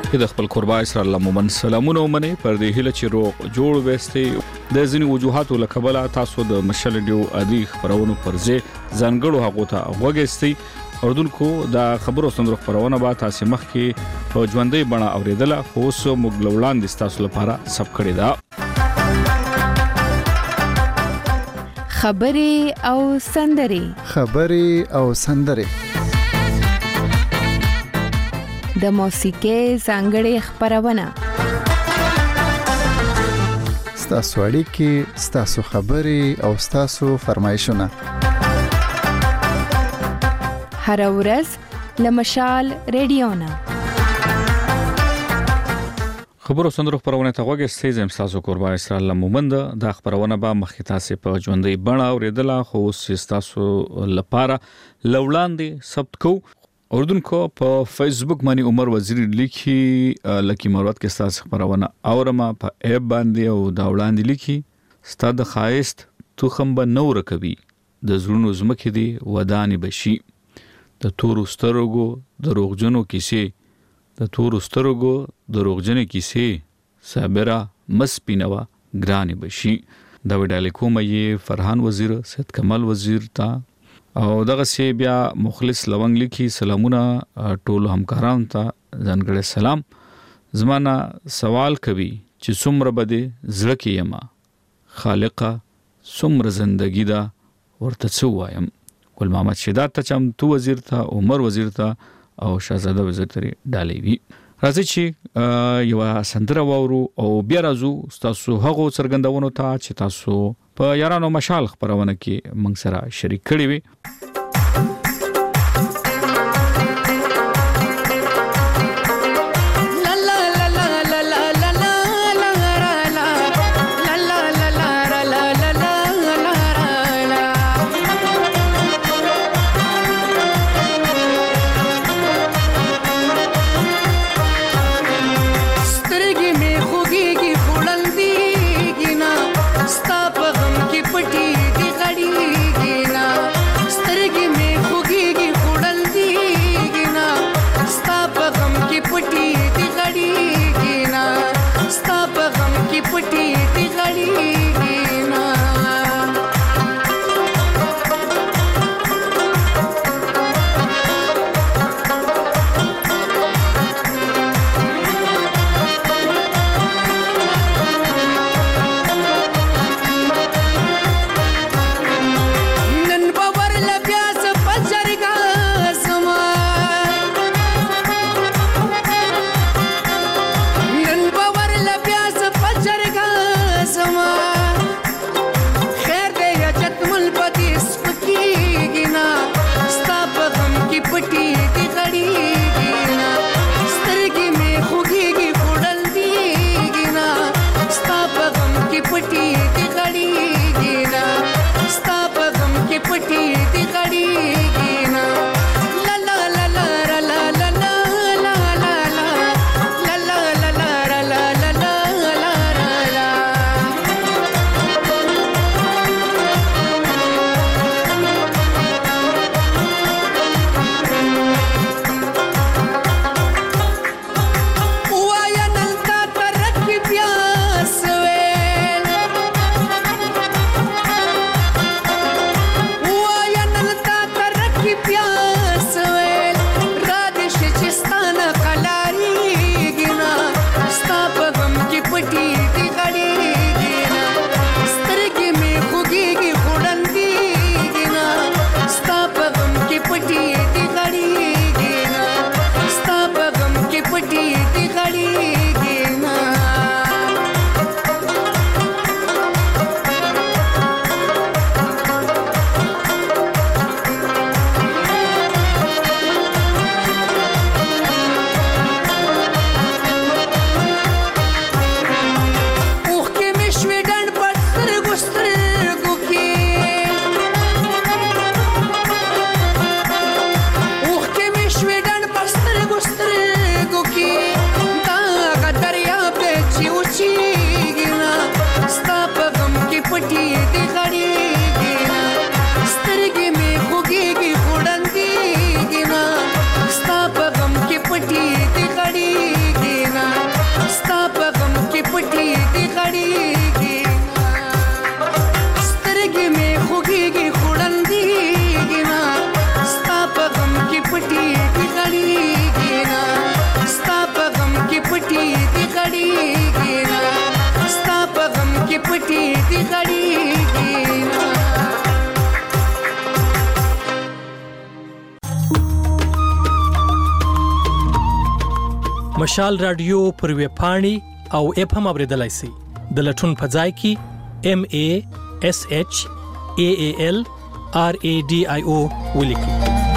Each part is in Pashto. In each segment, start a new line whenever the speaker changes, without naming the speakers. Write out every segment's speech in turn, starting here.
کې د خپل قربا اسرائیل مومن سلامونه ومني پر دې هله چې روغ جوړ وستي د ځینې وجوهاتو لکبله تاسو د مشل ډیو ادي خبرونو پرځه ځانګړو هغه ته وګستي اردوونکو دا خبرو سندرو خبرونه با تاسو مخ کې په ژوندۍ بڼه اوریدله خو سو مغلولان د تاسو لپاره سب کړی دا
خبري او سندري د موسیقي ځانګړې خبرونه
ستاسو اړیکې ستاسو خبري او ستاسو فرمایشونه
هر ورځ لمشال ریډیونا
خبرو سندرو خبرونه ته وګورئ زم تاسو قربا اسرائیل مومند د خبرونه با مخکې تاسو په ژوندۍ بڼه اوریدله خو تاسو لپاره لوړاندې ثبت کو اردوونکو په فیسبوک باندې عمر وزیر لیکي لکی مروت کې تاسو خبرونه اورما په ایپ باندې او دا وړاندې لیکي ستاد خایست توخم به نور کوي د زړونو زمکه دی ودانی بشي د تور سترګو دروغجنو کیسې د تور سترګو دروغجنې کیسې صابره مسپینوا ګرانی بشي دا وډاله کومه یې فرحان وزیر سید کمال وزیر تا او دغه سی بیا مخلص لونګ لیکي سلامونه ټول همکاران ته ځانګړي سلام زمانہ سوال کوي چې څومره بده زړه کې یما خالقه څومره زندگی دا ورته څه وایم ګل محمد شیدات ته چم تو وزیر ته عمر وزیر ته او شاهزاده وزیر ترې ډالې وی راځي چې یو سندره وورو او بیا راځو تاسو هغه څرګندونو ته چې تاسو په یارانو مشال خبرونه کې موږ سره شریک کړی وي
سترګې مشال رادیو پر ویب پاڼې او اپ هم اوریدلای شئ. د لټون په ځای کې MASHAALRADIO ولیکئ.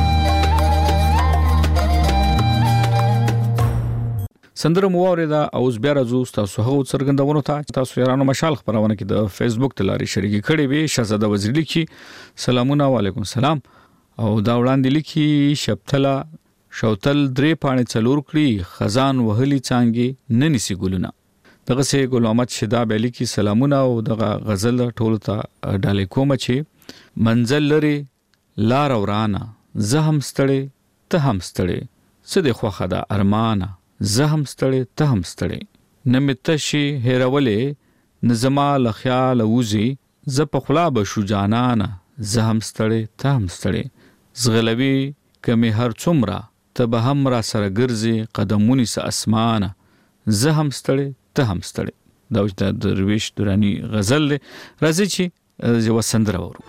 سندره مو اوریدا او اوس بیا راځو تاسو هغه څرګندونو ته تاسو یارانو مشال خبرونه کې د فیسبوک تلاري شریکي کړي وي. شهزاده وزیر لیکي سلامونه علیکم سلام او دا وړاندې لیکي شپتلا شوتل درې پانې څلور کړي خزان وهلي څانګي ننسي ګلونه. دغه سه ګل احمد شهاب لیکي سلامونه او دغه غزل ټول ته ډالې کوم چې منزل لري لار ورانه زه هم ستړي ته هم ستړي سده خوخه ده ارمانه زه هم ستړي ته هم ستړي نمتشي هرولې نظما لخیال وزي ز په خلا بشو جانانه زه هم ستړي ته هم ستړي زغلوي کمه هر څومره ته به هم را سره ګرځي قدمونی س اسمانه زه هم ستړي ته هم ستړي. دا د درویش درانی غزل راځي چې یو سندره ورو.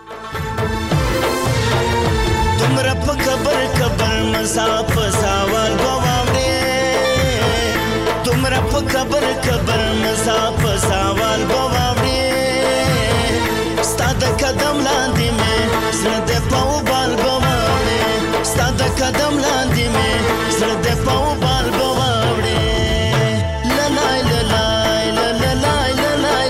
تمره په خبر مساف ساوال بواوړې تمره په خبر مساف ساوال بواوړې ستاد قدم لاندې مې زړه دې په بال بواوړې ستاد قدم لاندې مې زړه دې په بال بواوړې لای لای لای لای لای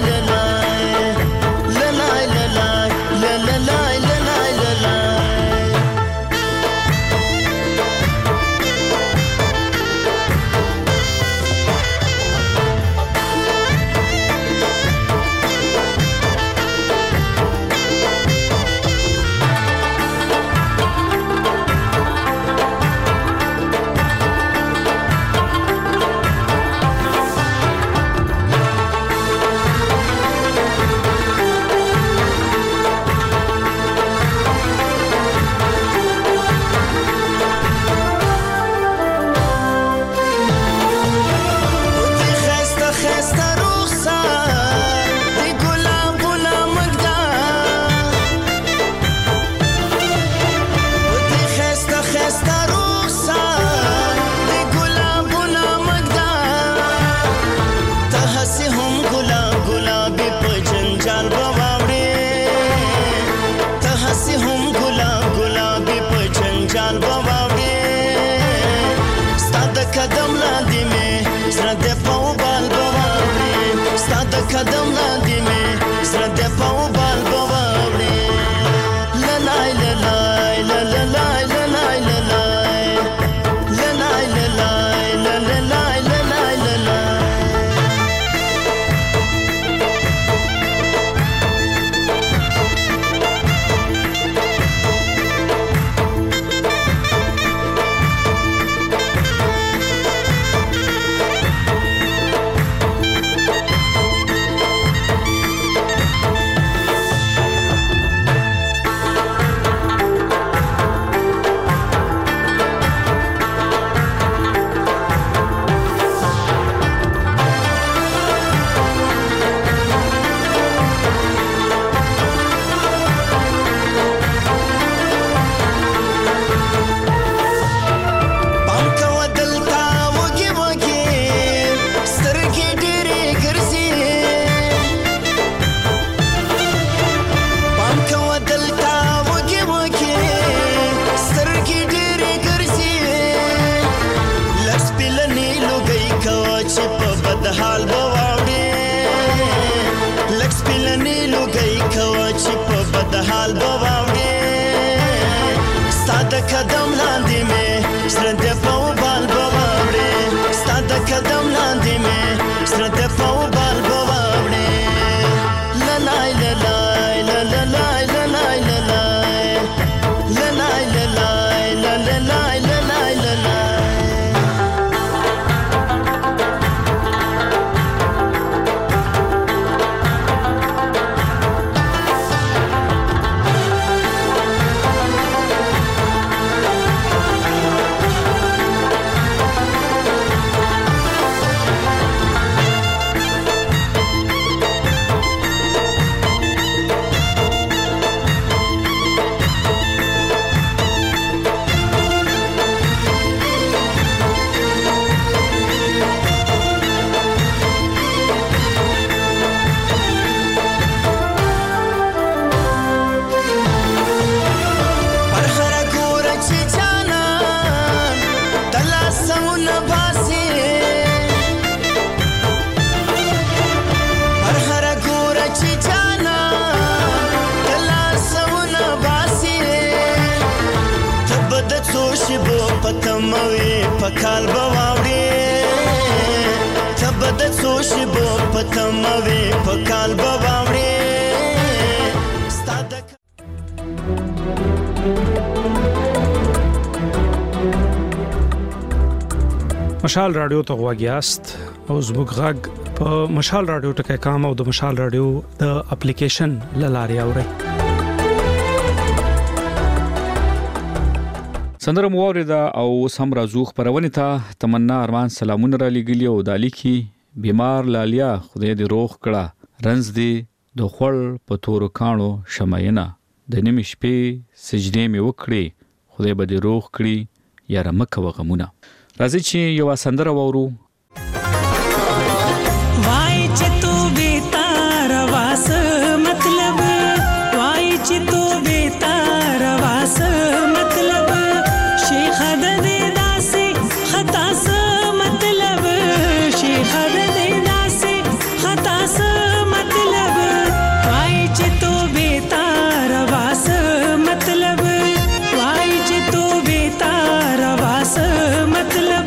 قدم لاندې مې زړه دې په بال بواوړې لای لای لای لای لای لای قدم لاندې مې زړه دې په بال بواوړې ستاد قدم لاندې مې زړه دې په بال بواوړې لای لای لای لای لای لای کال بواوړې تبد سوش بو پتموي په کال بواوړې ستاد
مشال رادیو ته غواګیاست او زموږ غږ په مشال رادیو ټکي کام او د مشال رادیو د اپلیکیشن لاري اوري
سندره مورده او سم رازو خبرونه ته تمنا ارمان سلامونه را لګلی او دالی کی بیمار لالیا خدای دې روغ کړه رنز دې د خړ په تور کانو شمعینا د نیمه شپې سجدې می وکړي خدای به دې روغ کړي یا رمکه وغمونه راځي چې یو سندره وورو
وای چې تو بیتار واس مطلب وای چې تو بیتار واس مطلب شیخ د دې داسې خطا س مطلب شیخ د دې داسې خطا س مطلب وای چې تو بیتار واس مطلب وای چې تو بیتار واس مطلب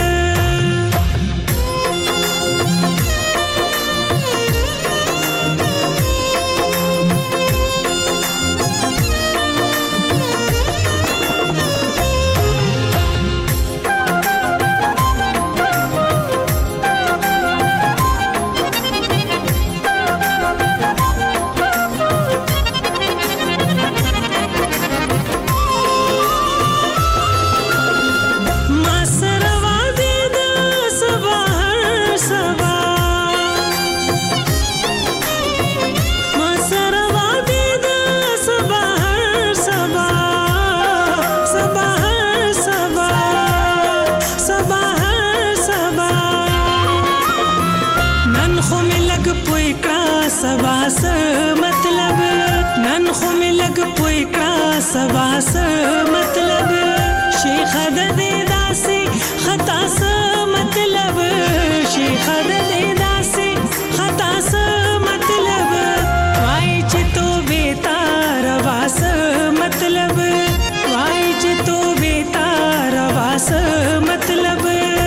سباس مطلب نن خو می لګ پوي کړه سباس مطلب شیخ د دې داسې خطا س مطلب شیخ د دې داسې خطا س مطلب وای چې تو بیتار واس مطلب وای چې تو بیتار واس مطلب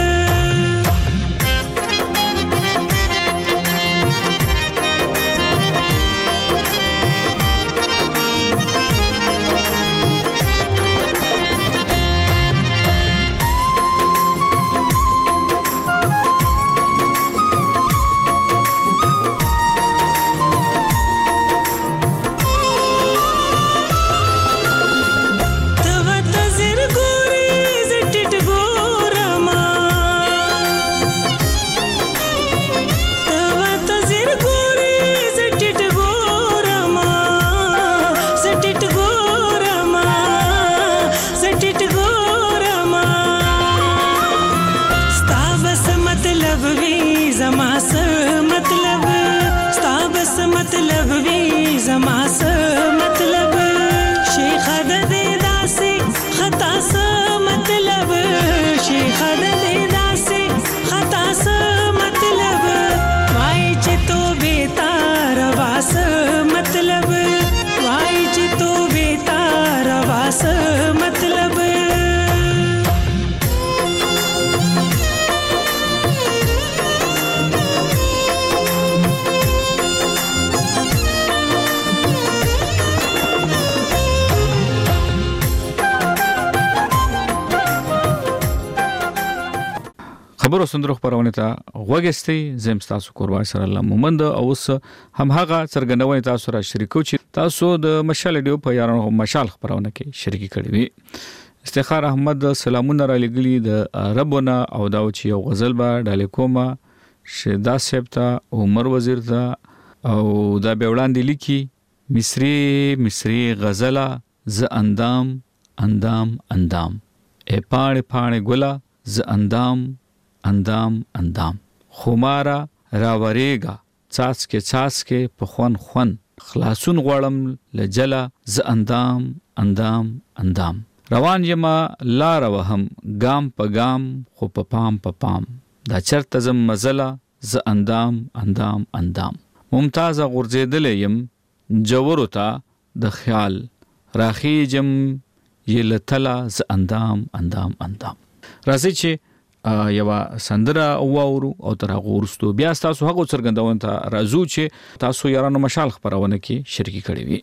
مطلب وی زما س مطلب شیخ د دې داسې خطا س مطلب شیخ د دې داسې خطا س مطلب وای چې تو بیتار واس مطلب وای چې تو بیتار واس مطلب
خبرو سندرو خبرونه ته غوګستي زم تاسو کوربای سره الله مومند او اوس هم هغه څرګندونه تاسو را شریکو چې تاسو د مشال ډیو په یارانو مشال خبرونه کې شریک کړی وي استخار احمد سلامونه را لګلی د عربونه او دا چې یو غزل با ډالیکوما شدا سپتا عمر وزیر دا او دا به وړاندې لیکي مصری غزله ز اندام ای پاڼې ګلا ز اندام خمارا راوریگا څاڅکې په خون خلاصون غوړم لجلا ز اندام روان یما لار وهم ګام په ګام خو په پام دا چرته زم مزلا ز اندام ممتاز غرزیدل یم جوړو تا د خیال راخی جم یلتلا ز اندام راځي چې یو سندره واورو او تر هغه وروسته بیا تاسو هغه څرګندون ته راځو چې تاسو یارانو مشال خبرونه کې شریک کړی وي.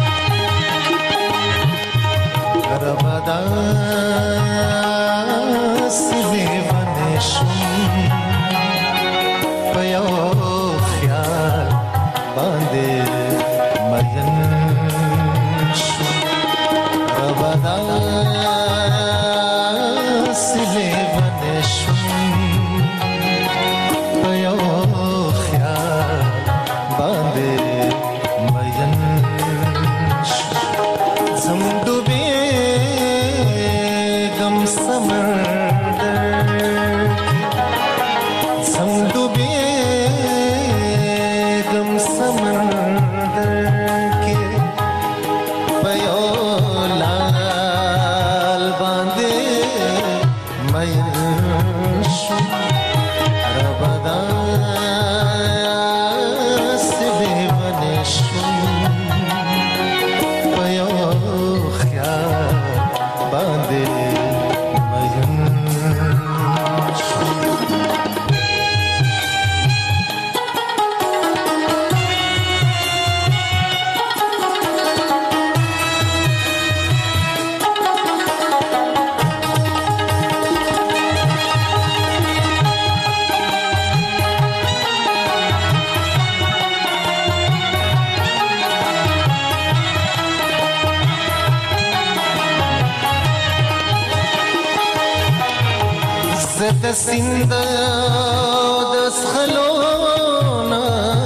سیند د سخلونا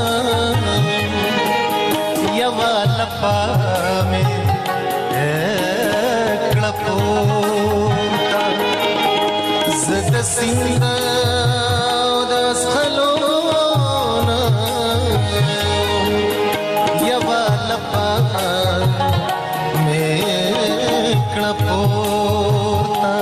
یوا لپا می کړپوتا زد سیند د سخلونا یوا لپا می کړپوتا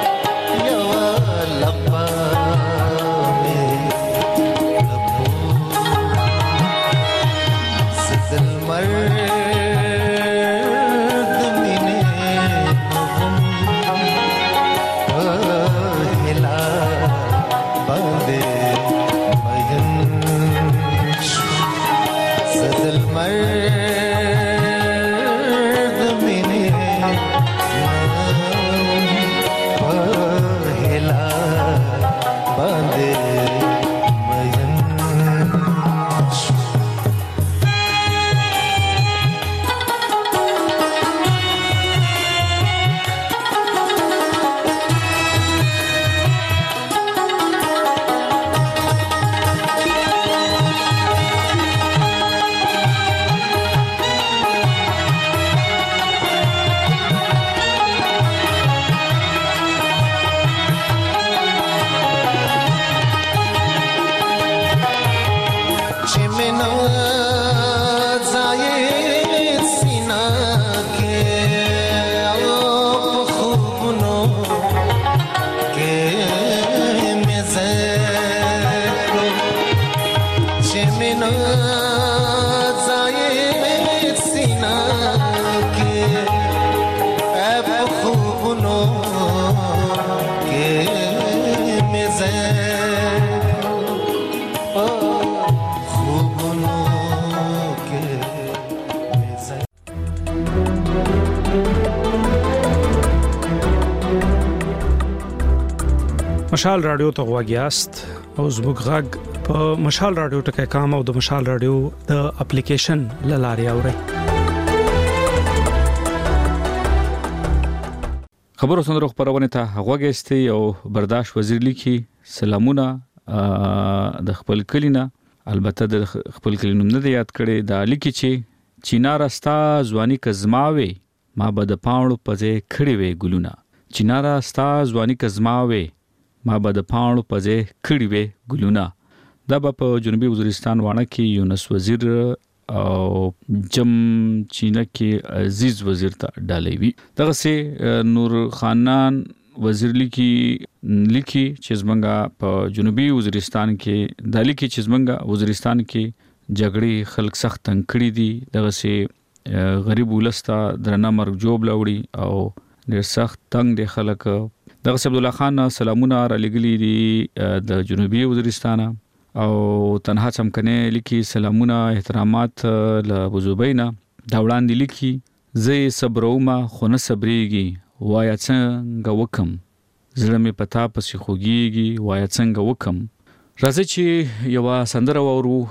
مشال رادیو ته غواګیاست او زموږ غږ په مشال رادیو ټکي کام او د مشال رادیو د اپلیکیشن لاري اوري.
خبرو سندرو خبرونه ته غواګیستي او برداشت وزیر لیکي سلامونه د خپل کلینا البته د خپل کلینوم نه یاد کړي د لیکي چې چینار استا ځواني کزماوي ما بد پاڼو پځه کړي وي ګلونا چینار استا ځواني کزماوي ما بد پاڼو پځه کړي وي ګلونا دا په جنوبي وزیرستان وانه کې یونس وزیر او جم چینه کې عزیز وزیر ته ډالې وی دغه سي نور خانان وزیر لیکي چې زمنګا په جنوبي وزیرستان کې د لیکي چې زمنګا وزیرستان کې جګړې خلک سخت تنگ کړي دي دغه سي غریب ولستا درنه مرګ جوب لوړي او ډېر سخت تنگ دي خلک. دغه عبد الله خان سلامونه را لګلي دي د جنوبي وزیرستان او تنها چمکنه لیکي سلامونه احترامات له بوزوبینا دا وړاندې لیکي زه صبرومه خو نه صبرېږي وایا څنګه وکم زړه مې پتا پسې خوږیږي وایا څنګه وکم. راځي چې یو سندره وورو.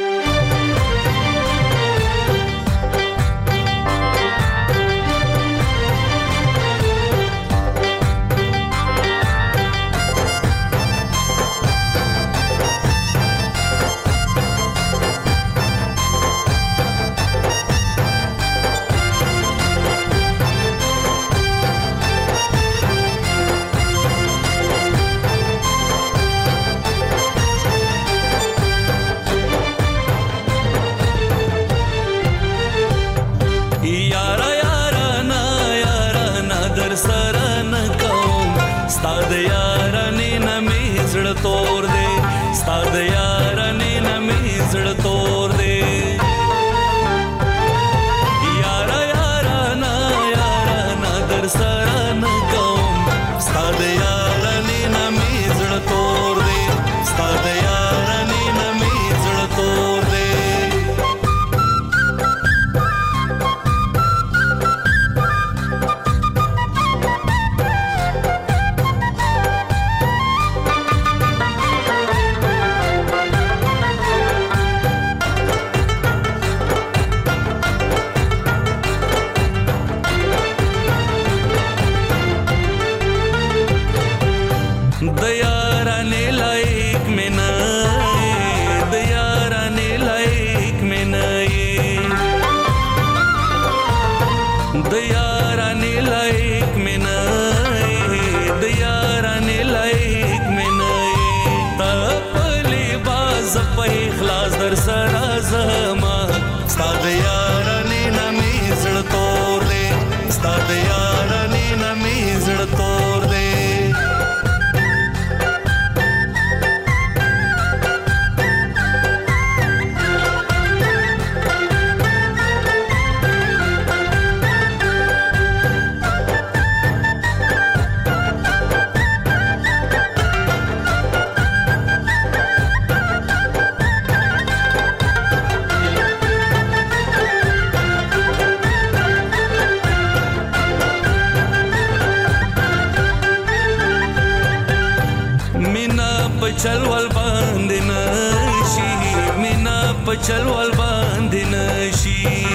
چلول باندې نشي مینا په چلول باندې نشي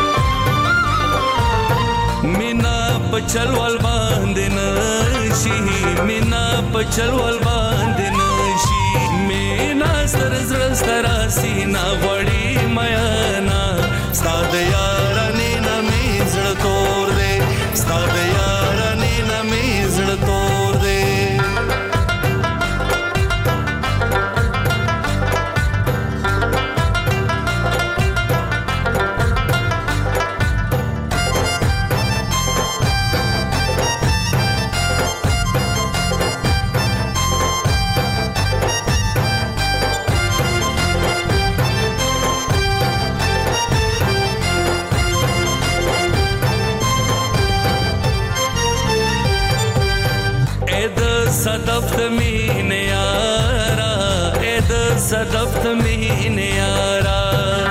مینا په چلول باندې نشي مینا په چلول باندې نشي مینا سر زړه سترا سینا وړي میانا ستاد یار نه مې زړه تور دې ستاد یار نه مې زړه تور دې صدفت مين يارا اد صدفت مين يارا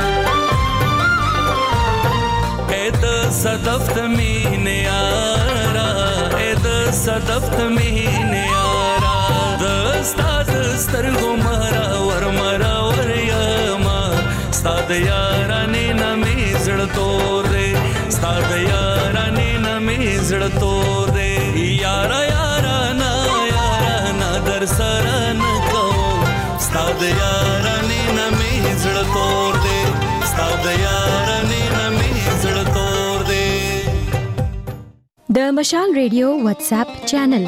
اد صدفت مين يارا اد صدفت مين يارا دستاد سترغو مرا ور يما ستاد يارا نينا ميزړ تور دې ستاد يارا نينا ميزړ تور دې يارا يارا نا در سرن کو ستاد یارانی نمی زړه تور دې ستاد یارانی نمی زړه تور دې.
د مشال ریډیو واتس اپ چینل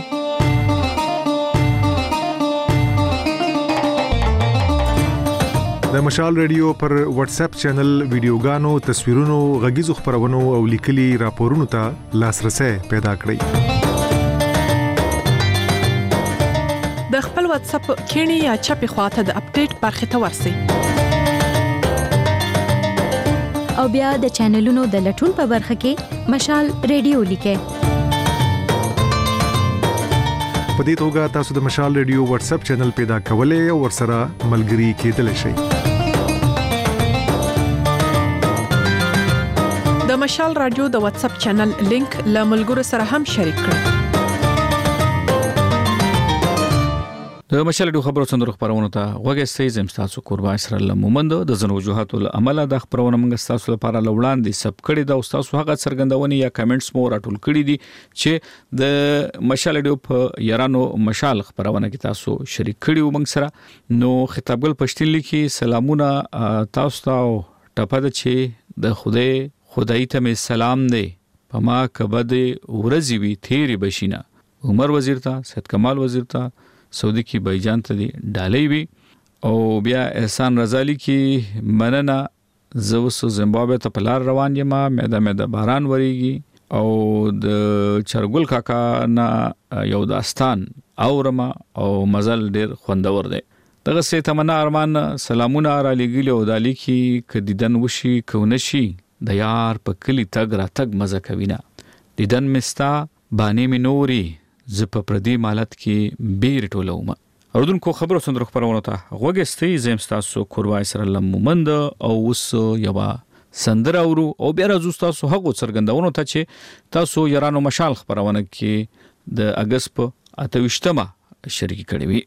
د مشال ریډیو پر واتس اپ چینل ویډیوګانو تصویرونو غږیزو خبرونو او لیکلي راپورونو ته لاسرسي پیدا کړئ.
د خپل واتس اپ کینی یا چپی خواته د اپډیټ برخه ته ورسی
او بیا د چینلونو د لټون په برخه کې مشال ریډیو لیکه
په دې توګه تاسو د مشال ریډیو واتس اپ چینل پیدا کولای او ورسره ملګري کېدلی شئ.
د مشال رادیو د واتس اپ چینل لینک له ملګرو سره هم شریک کړئ.
د مشال ریډیو خبرو څنګه خبرونه ته وګورئ زم تاسو قربان اسرائیل مومند د زنو وجوهات العمل د خبرونه موږ تاسو لپاره لوړاندې سب کړي د تاسو هغه څرګندونې یا کمنټس مو راټول کړي دي چې د مشال ریډیو په یارانو مشال خبرونه کې تاسو شریک کړي و موږ سره. نو خطابګل پښتون لیکي سلامونه تاسو ته ټپه د چې د خدای ته می سلام دی پما کبد ورځي وی تیری بشینا عمر وزیر ته سید کمال وزیر ته سعودي کې بایجان ته دی ډالۍ وی او بیا احسان رضالی کې مننه زوسو زیمبابوے ته پلار روان یم مېده باران وریږي او د چرګل کاکا نه یو داستان اورما او مزل ډیر خوندور دی. دغه سه تمنا ارمان سلامونه را لګیلو دالی کې کدیدن وشي کونشي د یار په کلی تګ را تګ مزه کوینا دیدن مستا باندې منوري ز په پردي مالت کې بیر ټولوم. اردوونکو خبرو څنګه خبرونه ته وګستې زم تاسو قربای سره لمومند او وس یوا سندره اورو او بیا راځو تاسو هغه څرګندونو ته چې تاسو یارانو مشال خبرونه کې د اگست په 28مه شریک کړی وي.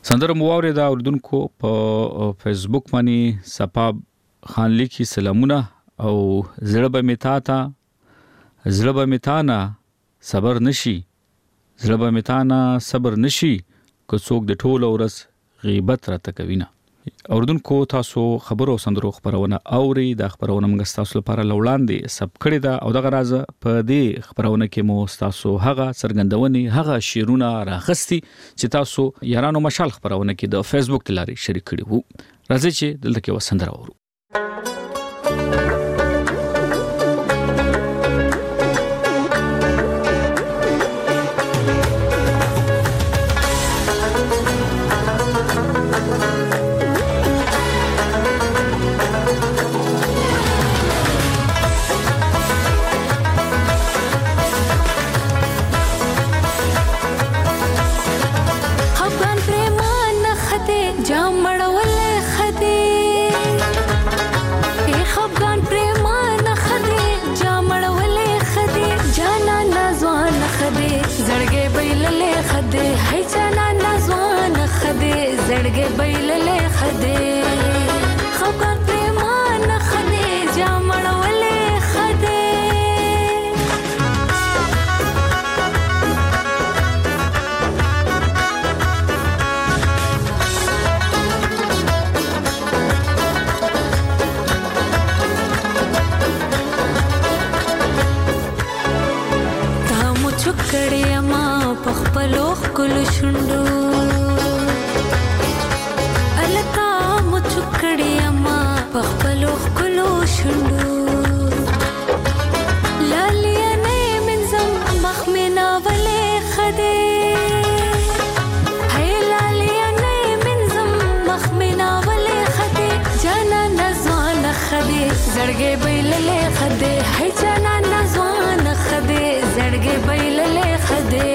سندره مواوري دا اوردونکو په فیسبوک باندې صفاب خان لیکي سلامونه او زړه به میتانا صبر نشي که څوک د ټوله ورځ غیبت راته کوي نه. اوردونکو تاسو خبرو سندرو خبرونه اوري د خبرونه موږ تاسو لپاره لوړاندې سب کړی دا او دغه راز په دې خبرونه کې مو تاسو هغه څرګندونې هغه شیرونه راغستي چې تاسو یارانو مشال خبرونه کې د فیسبوک تلاري شریک کړي وو. راځي چې دلته کې وسندره اورو.
زړګې بیللې خدې خفګان پریمان خدې جامړولې خدې تا مو چکړې ما په خپلو ښکلو شونډو پخپلو خلو شندو لالیا نه منزم مخمنا ولې خدې هي لالیا نه منزم مخمنا ولې خدې جانا نزوان خدې زړګې بیللې خدې هي جانا نزوان خدې زړګې بیللې خدې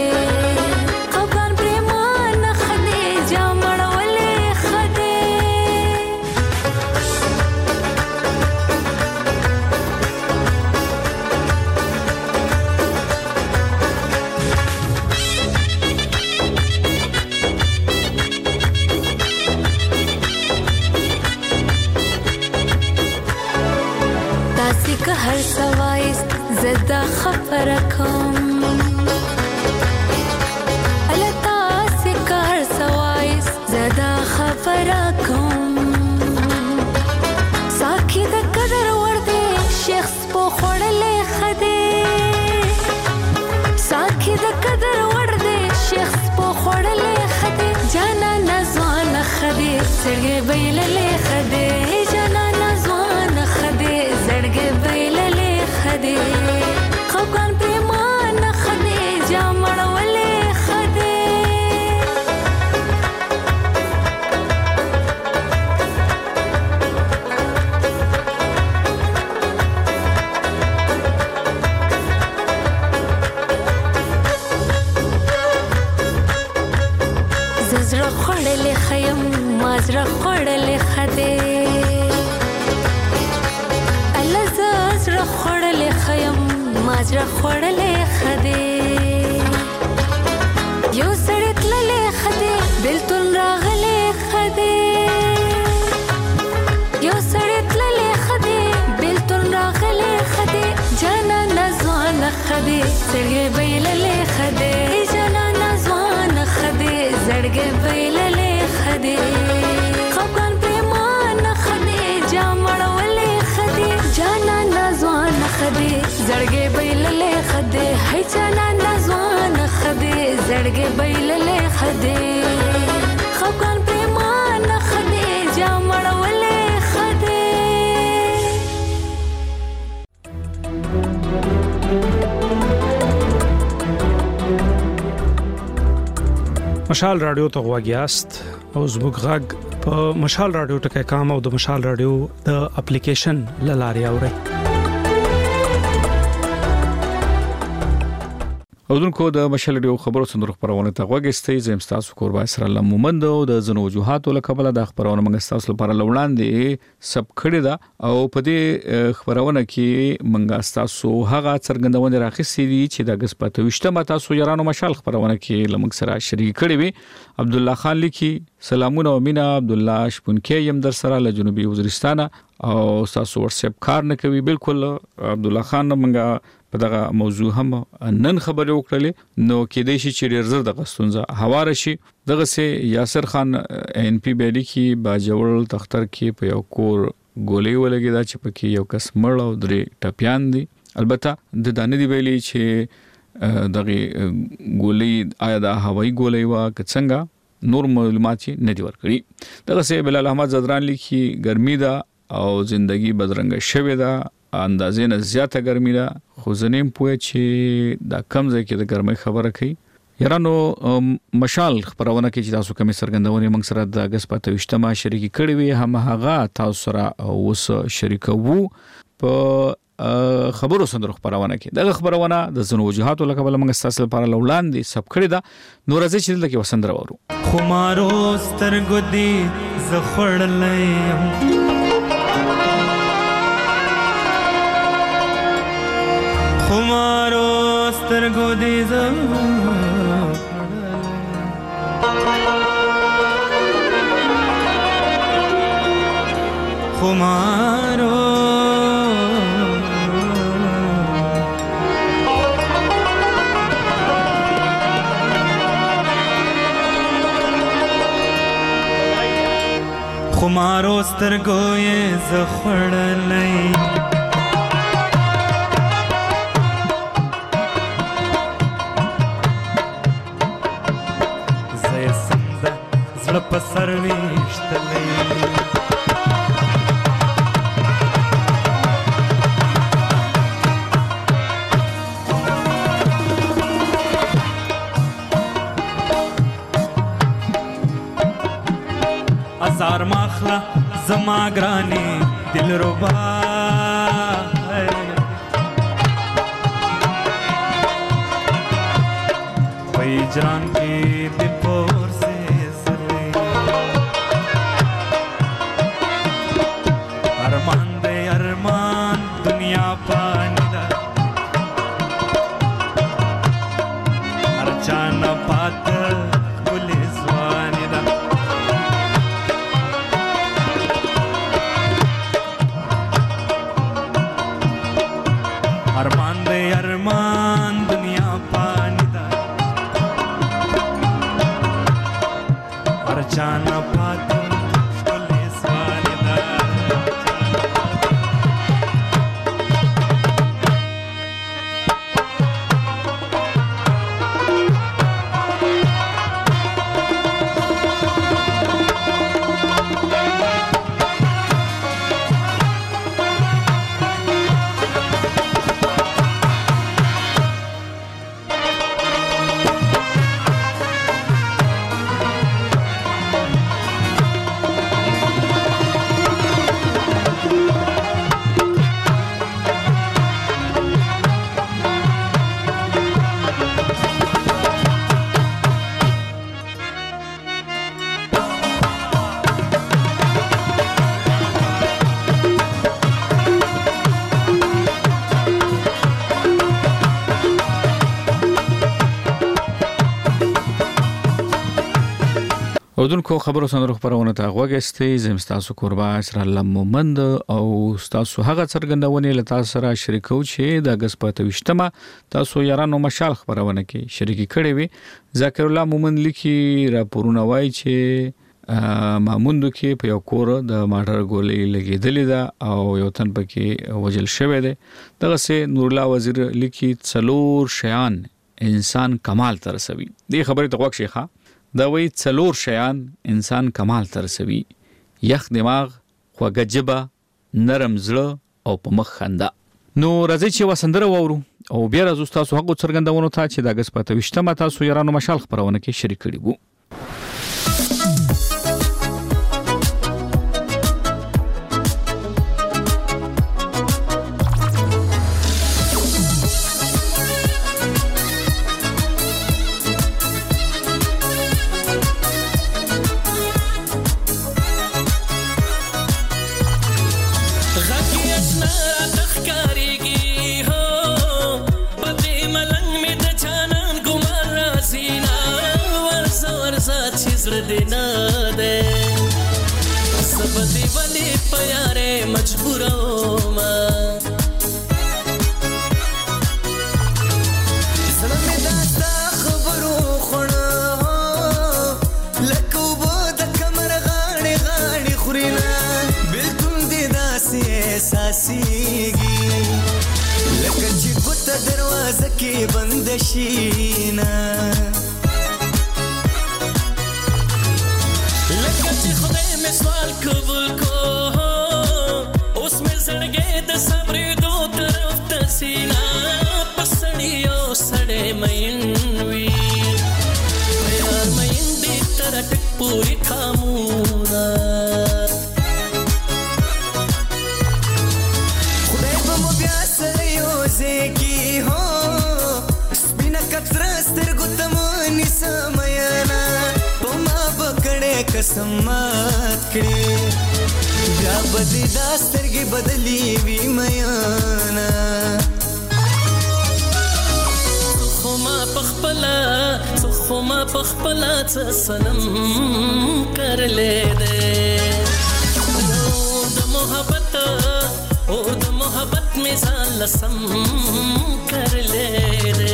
هر سوایس زدا خبرکم التا سکر سوایس زدا خبرکم ساکي د قدر ورده شخص په خړلې خدې ساکي د قدر ورده شخص په خړلې خدې جانا نزوان خدې سړګې بیللې خدې جانا نزوان خدې زړګې بیللې خدې خفګان پریمان خدې جامړولې خدې زړه خړلې خیم مازره خړلې خدې زړه خړلې خیم مازره خړلې خدې یو سړی تللې خدې بلتون راغلې خدې یو سړی تللې خدې بلتون راغلې خدې جانا نزوان خدې سړی بیللې خدې جانا نزوان خدې زړګې بیللې خدې خفګان پریمان خدې جامړولې خدې جانا نزوان خدې زړګې بیللې خدې هي جانا نزوان خدې زړګې بیللې خدې خفګان پریمان خدې جامړولې خدې.
مشال رادیو ته غواګیاست او زموږ غږ په مشال رادیو ټکای کام او د مشال رادیو د اپلیکیشن لاري اوري.
اودونکو د مشال ریډیو خبرو سندرو خبرونه ته غوږی زم تاسو کوربای سره الله مومند او د زنو وجوهاتو له قبل د خبرونه موږ تاسو لپاره لوړاندې سب کړی دا او په دې خبرونه کې موږ تاسو هغه څرګندونه راخصې دي چې د اگست په 28 تاسو یارانو مشال خبرونه کې لمغ سره شریک کړی وي عبد الله خان لیکي سلامونه او مینا عبد الله شپونکې يم در سره له جنوبي وزیرستان او تاسو واتس اپ کار نه کوي بالکل عبد الله خان موږ په دغه موضوع هم نن خبرې وکړلې نو کې د شي چې ډیر زر د غستونزه هواره شي دغه سي یاسر خان ان پی بیلی کې باجوړ تختر کې په یو کور ګولې ولګي دا چې پکې یو کس مړ او درې ټپيان دي البته د دانې دی ویلي چې دغه ګولې آیا د هوایي ګولې وا څنګه نور معلومات نه دی ورکړي دغه سي بلال احمد زدران لیکي ګرمي دا او زندگی بدرنګ شوه دا اندازې نه زیاته ګرمي ده خو زنیم پوهه چې دا کم ځای کې د ګرمۍ خبره کوي یارانو مشال خبرونه کې چې تاسو کومې سرګندونې موږ سره د اگست په 28 شریک کړي وي هم هغه تاسو سره اوس شریکو په خبرو سندرو خبرونه کې دغه خبرونه د زنو وجوهاتو لکه بل موږ تاسو لپاره لوړاندې سب کړی دا نور ځکه چې دلته وسندره ورو
خمارو سترګو دی زخړلې خمارو سترګو دې خمارو خمارو سترګو یې زخړلې په سرويشتلې ازار ماخلا زما ګراني دلربا پېجران کې د پور ارمان دنیا پانی دا هر چانا پات کلی زوانی دا ارمان دنیا پانی دا هر چانا پات
اودونکو خبرو سندرو خبرونه ته غوږی زم تاسو کوربا سره الله مومند او تاسو هغه څرګندونې لته سره شریکو چې د اگست په 28 تاسو یارانو مشال خبرونه کې شریک کړي وي ذکر الله مومند لیکي راپورونه وایي چې ماموندو کې په یو کور د ماټر ګولې لګېدلې ده او یو تن پکې وجل شوی دی دغه سه نور الله وزیر لیکي څلور شیان انسان کمال ته رسوي دې خبره ته غوښ شيخه دا وی څلور شیان انسان کمال ته رسوي یخ دماغ خوږه جبه نرم زړه او په مخ خندا نو راځي چې وسندره وورو او بیا راځو تاسو هغه څرګندونو ته چې د اگست په 28 تاسو یارانو مشال خبرونه کې شریک کړي وو
زړه دې نه دی سب دې ولې په یارې مجبور ومه زړه مې دا ستا خبرو خوړه لکه اوبه د کمر غاړې غاړې خوري نه بېلتون دې داسې احساسېږي لکه چې ګوته دروازه کې بنده شي نه لکه چې خدای مې سوال قبول کو اوس مې زړګی د صبرېدو طرف ته سینا په سړي او سړی مین وي په یار مین دي تر ټک پورې خامونه خدای به مو بیا سره یوځای کي هو سپینه کتره سترګو ته مو نیسه میانه په ما به کړې قسم مات کړې بیا به دې دا سترګې بدلې وي میانه خو ما پخپله څه صنم کرلی دی د محبت مې ځان لسم کرلی دی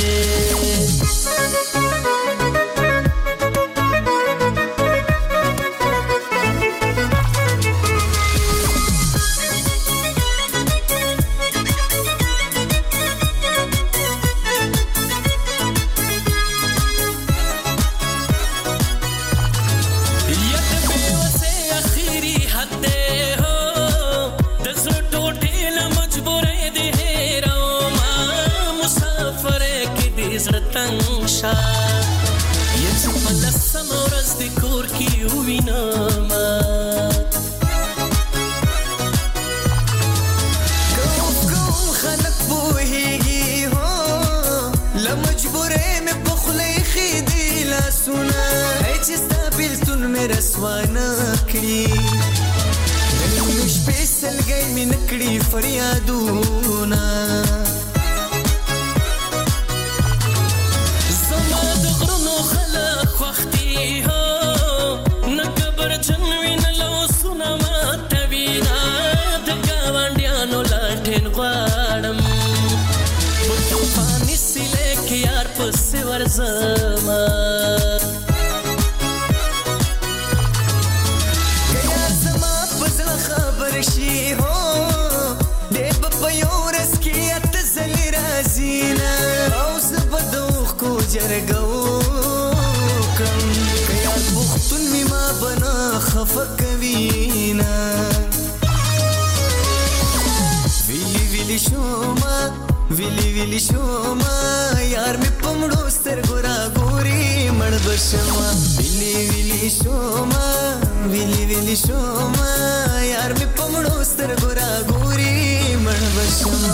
فریادونه زما د غرونو خلک خوښتي هو نه کبرجن وي نه لاسونه ماتوي نه د ګاونډیانو لاټین غواړم په طوفاني سیلې کې یار پسې ورځمه که یار زما په زړه خبر شي هو جرګو کم که یار بختون می ما بنا خفه کوي نه ویلی شوما یار می پمړو سترګو را ګوري مړ بشما ویلی شوما یار می پمړو سترګو را ګوري مړ بشما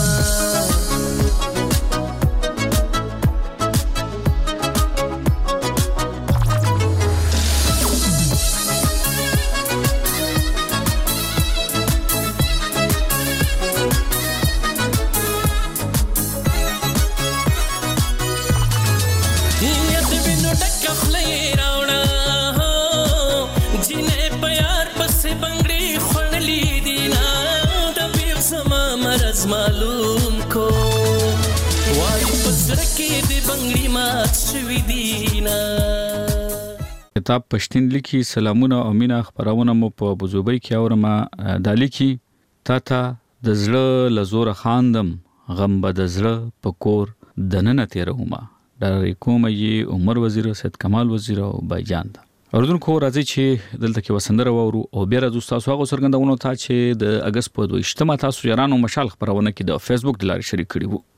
معلوم کو وای پسړه کې د بنگړي مات شوي دینا کتاب پښتين لیکي سلامونه او مینا خبرونه مو په بوزوبۍ کې اورما دالی کی تا د زړه لزور خاندم غم بد زړه پکور دننه تیروما در کومه عمر وزیر سید کمال وزیر او بایجان اردن کو راځي چې دلته کې وسندره وورو او بیا راځو تاسو هغه څرګندونه ته چې د اگست په 2 تاسو یارانو مشال خبرونه کې د فیسبوک د لارې شریک کړي وو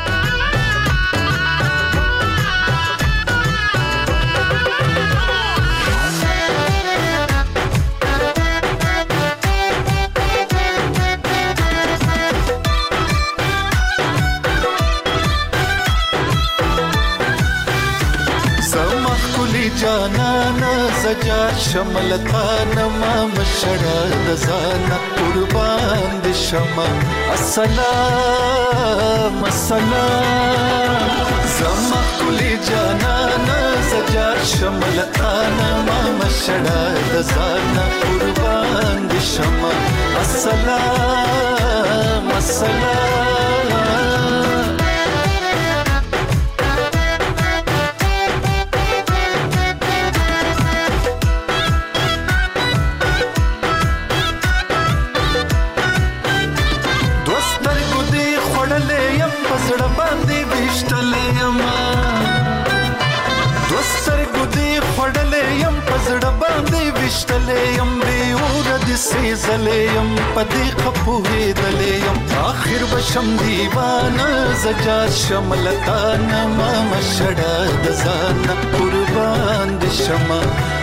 جانانا سجا شملتانا ما مشڑا دزانا قربان دی شما السلام السلام زما کلی جانانا سجا شملتانا ما مشړه د ځان قربان دي شمه السلام السلام دوستر ګدي خړلې يم پسړه باندې وشتلې يم دوستر ګدي خړلې يم پسړه باندې وشتلې يم به اور د سيزلې يم پدې خپوې دلې يم اخر بشم دیوانه زجا شملتا نما مشړه د ځان قربان دي شمه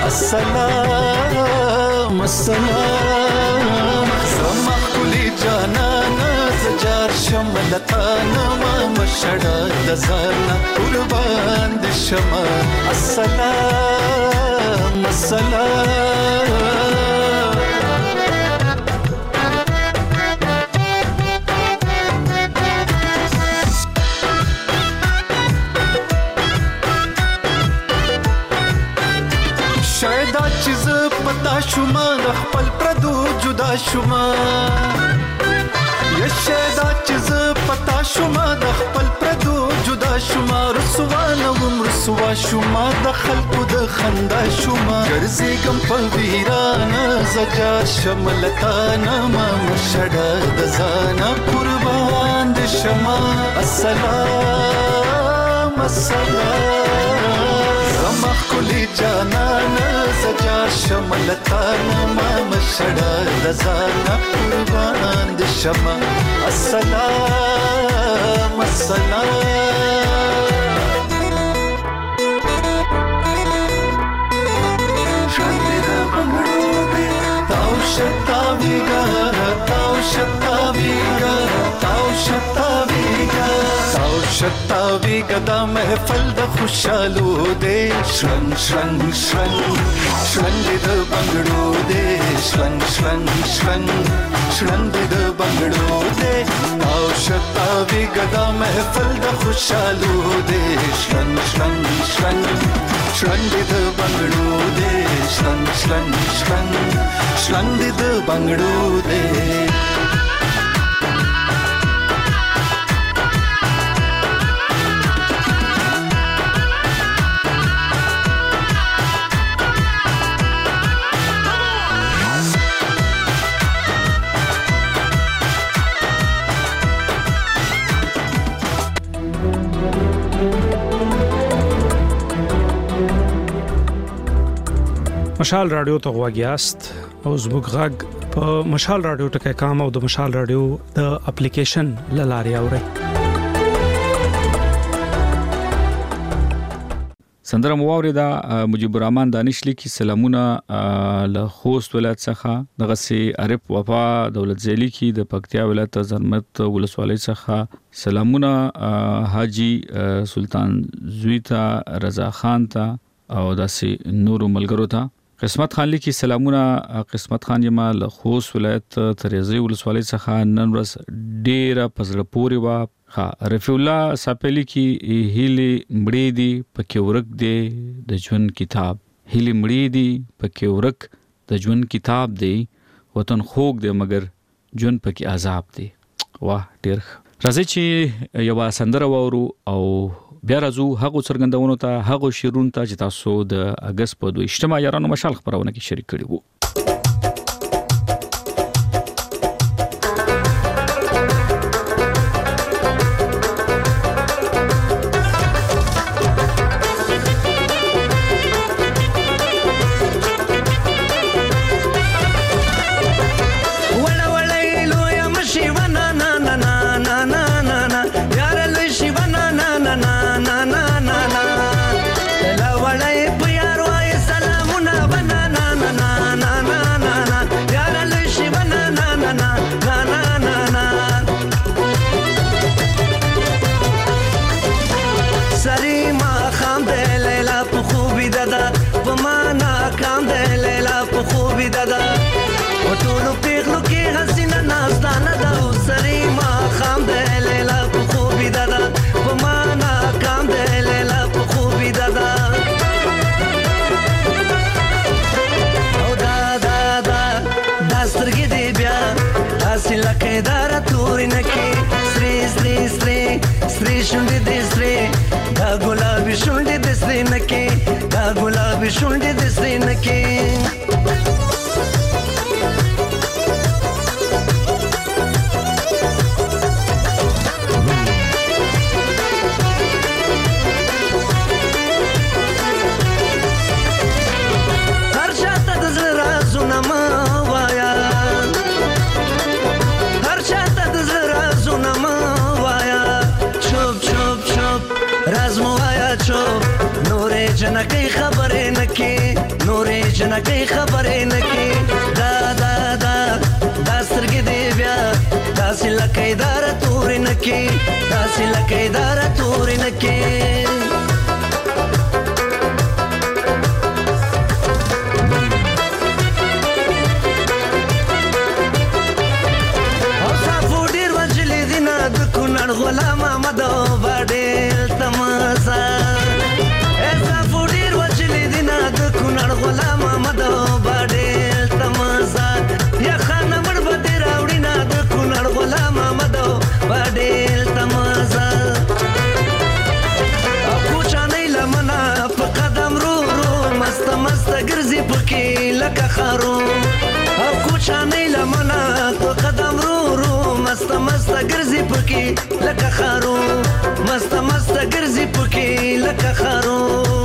السلام السلام سما کلی جانانا زجار شملتا نما مشړه د ځان قربان دي شمه السلام السلام شاید چیز پتا شوما د خپل پردو جدا شوما یا شاید چیز پتا شوما د خپل پردو جدا شوما رسوا نوم رسوا شوما د خلکو د خندا شوما ګرځي ګم په ویرانه زجا شملتا نما مشړه د ځان قربان دي شمه السلام السلام زما کلی جانانا زجار شملتا نما مشړه د ځان قربان دي شمه السلام السلام شاندې بنگړو دې تاو شتاویګا تاو شتاویګا تاو شتاویګا تاو شتاویګا د محفل د خوشالو دې شرنګ شرنګ شرنګ شرنګ د بنگړو دې شرنګ شرنګ شرنګ شرنګ د بنگړو دې تاو شتاویګا د محفل د خوشالو دې شرنګ شرنګ شرنګ شرنګ د بنگړو دې شرنګ شرنګ شرنګ شرنګ د بنگړو دې
مشال رادیو ته غواګیاست او زموږ غږ په مشال رادیو ټکای کام او د مشال رادیو د اپلیکیشن لاري اوري
سندره مواوري دا مجيب الرحمن دانش لیکي سلامونه له خوست ولایت څخه دغه سي عرب وفا دولت زيلي کی د پکتیا ولایت زرمت ولسوالۍ څخه سلامونه حاجی سلطان زویتا رضا خان ته او داسي نورو ملګرو ته قسمت خان لیکي سلامونه قسمت خان یما له خوست ولایت تریزی ولسوالۍ څخه نن ورځ ډیره پزړه پوري وا رفیع الله ساپلی کی هیلی مړې دی پکې ورک دی د ژوند کتاب هیلی مړې دی پکې ورک د ژوند کتاب دی وطن خوږ دی مگر ژوند پکې عذاب دی واه ډیر راځي چې یو سندره وورو او بیا راځو هغه څرګندونو ته هغه شیرون ته چې تاسو د اگست په 2 یارانو مشال خبرونه کې شریک کړي وو
na na
داسې لکه داره تورې نکې سرې سرې سرې سرې شونډې دې سرې دا ګلابي شونډې دې سرې نکې دا ګلابي شونډې دې سرې نکې جنکې خبرې نکې نورې جنکې خبرې نکې دا دا دا دا سترګې دې بیا داسې لکه داره تورې نکې داسې لکه داره تورې نکې او صافو ډېر وجلې دي نه د کونړ غلام احمد باډېل تماسا غلام احمد باډېل تماسا یا خان مړ بدې راوړي نه د کونړ غلام احمد باډېل تماسا او کوچانۍ لمنه په قدم رو رو مست مست ګرځي پکې لکه خارو او کوچانۍ لمنه په قدم رو رو مست مست ګرځي پکې لکه خارو مست مست ګرځي پکې لکه خارو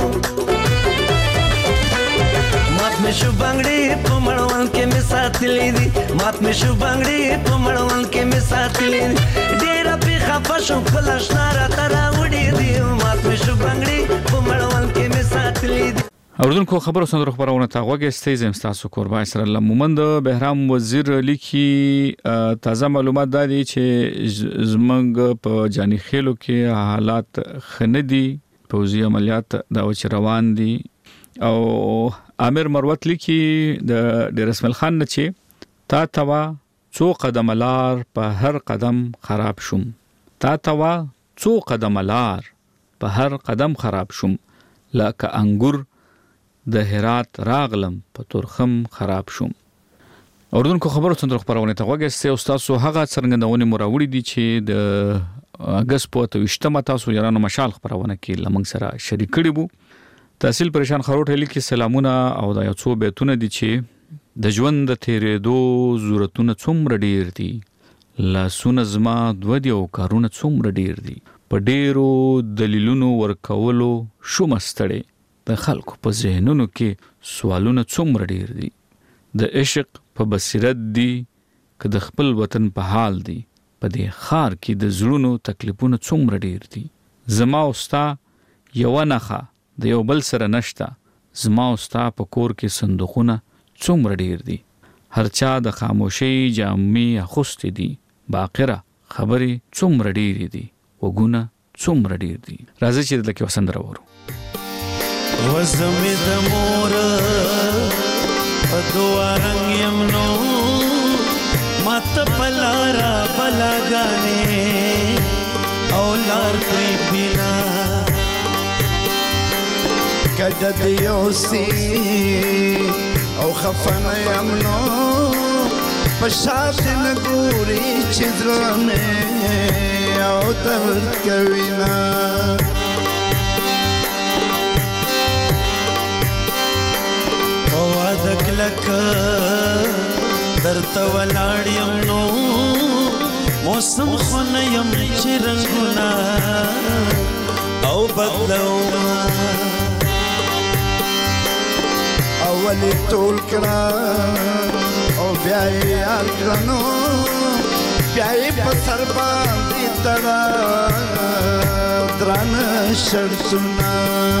مې شو بنگړې په مړوند کې مې ساتلې دي مات مې شو بنگړې په مړوند کې مې ساتلې دي ډېر په خفه شو خپل اشنا راته راوړې دي مات مې شو بنگړې په مړوند کې مې ساتلې دي
اوردونکو خبرو سندرو خبرونه تا غوږی زم تاسو قربان سره لمومند بهرام وزیر لیکي تازه معلومات دادي چې زمنګ په جاني خېلو کې حالات خندي پوزي عملیات دا وچ روان دي او امیر مروت لیکي د رسمل خان نه چې تا توا څو قدم لار په هر قدم خراب شوم تا توا څو قدم لار په هر قدم خراب شوم لکه انګور د هرات راغلم په تورخم خراب شوم اوردونکو خبرو څنګه خبرونه ته وګورئ تاسو هغه څرګندونه مراوړي دي چې د اگست په 28 تاسو یارانو مشال خبرونه کې لمنګ سره شریک کړي وو تحصیل پریشان خروټ لیکي سلامونه او د یو څو بیتونه دي چې د ژوند د تیرېدو ضرورتونه څومره ډیر دي لاسونه زما دوه دی او کارونه څومره ډیر دي په ډیرو دلیلونو ورکولو شوم ستړي د خلکو په ذهنونو کې سوالونه څومره ډیر دي د عشق په بصیرت دي که د خپل وطن په حال دي په دې خار کې د زړونو تکلیفونه څومره ډیر دي زما او ستا یو نخا د یو بل سره نشتا زما او ستا په کور کې صندوقونه څومره ډیر دي هر چا د خاموشي جامې اخوستې دي باقره خبرې څومره ډیر دي وګونه څومره ډیر دي راځي چې دلته وسندره ورو
وزمې د مور په دوه رنګ یم نو مات پلارا بلاګانې او لار پری بینا کده دیوسی او خفنه یم نو پشات نګوري چې درنه او درد کوینا دکلک درته ولاړ یم نو موسم خو نه یم چې رنګونه او بدلومه اولی ټول کړه او بیا یې یاد کړه نو بیا یې په سر باندې تړه درانه شرطونه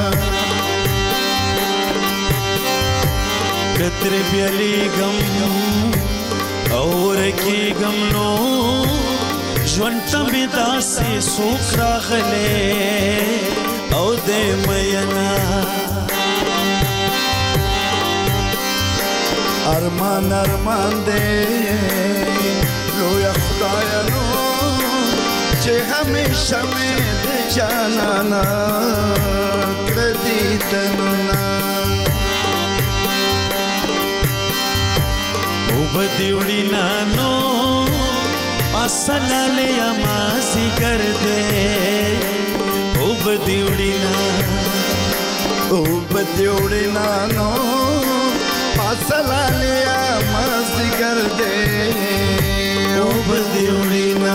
کتر بیالی گم اور کی گم نو ژوند می داسې سوک راغله او دې مینا ارمان ارمان دې لویا خدای نو چې همیشه مې دې جانانا کړې تنونا بدیوڑی نانو पासलाले मासी कर दे उबदिउड़ीना नो पासलाले मासी कर दे उबदिउड़ीना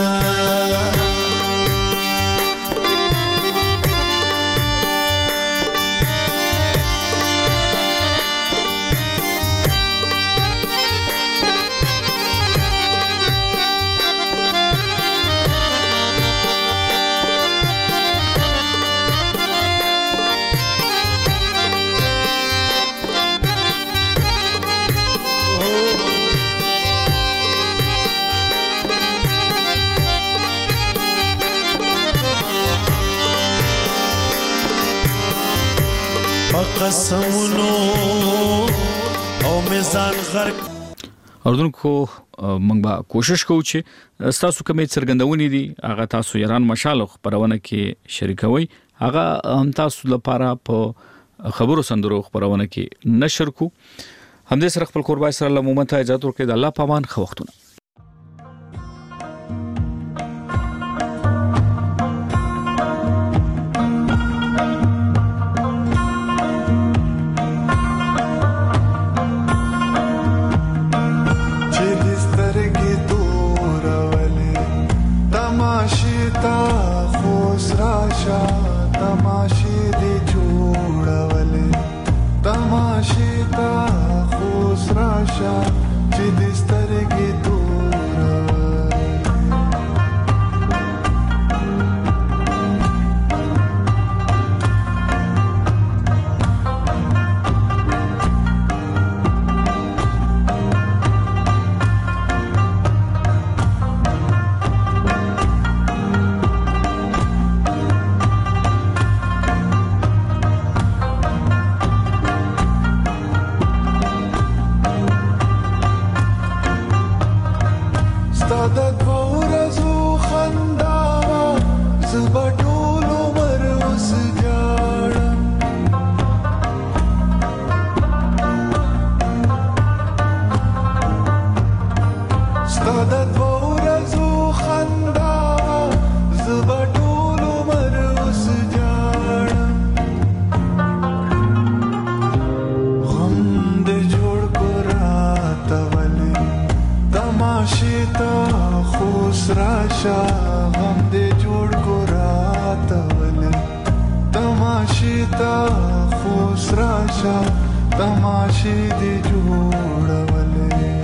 قسمونو او میزان غرق
اردوونکو موږ به کوشش کوو چې تاسو کومې څرګندونې دي هغه تاسو ایران مشال خبرونه کې شریکوي هغه هم تاسو لپاره په خبرو سندرو خبرونه کې نشر کو همدې سره خپل قربای سره له مومنت اجازه ورکړئ د الله پامان خو وختونه
तमाशे दे जोड़वले